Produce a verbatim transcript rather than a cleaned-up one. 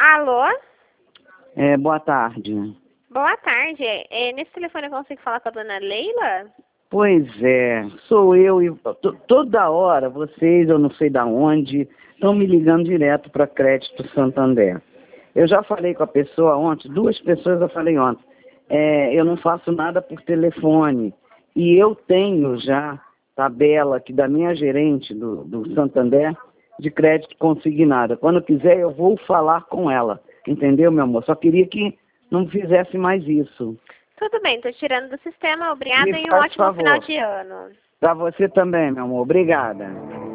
Alô? É, boa tarde. Boa tarde. É, nesse telefone eu consigo falar com a dona Leila? Pois é, sou eu e to- toda hora vocês, eu não sei da onde, estão me ligando direto para Crédito Santander. Eu já falei com a pessoa ontem, duas pessoas eu falei ontem, é, eu não faço nada por telefone. E eu tenho já tabela aqui da minha gerente do, do Santander de crédito consignada. Quando quiser eu vou falar com ela, entendeu, meu amor? Só queria que não fizesse mais isso. Tudo bem, tô tirando do sistema. Obrigada Me e um faz ótimo favor. final de ano. Para você também, meu amor. Obrigada.